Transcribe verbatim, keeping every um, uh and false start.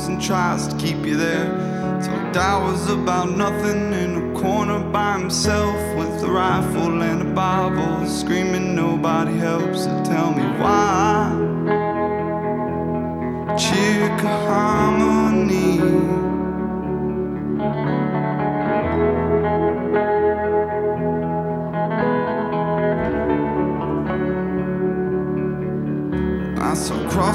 hopes and tries to keep you there. Told I was about nothing in a corner by himself with a rifle and a Bible, screaming nobody helps. So tell me why Chickahoma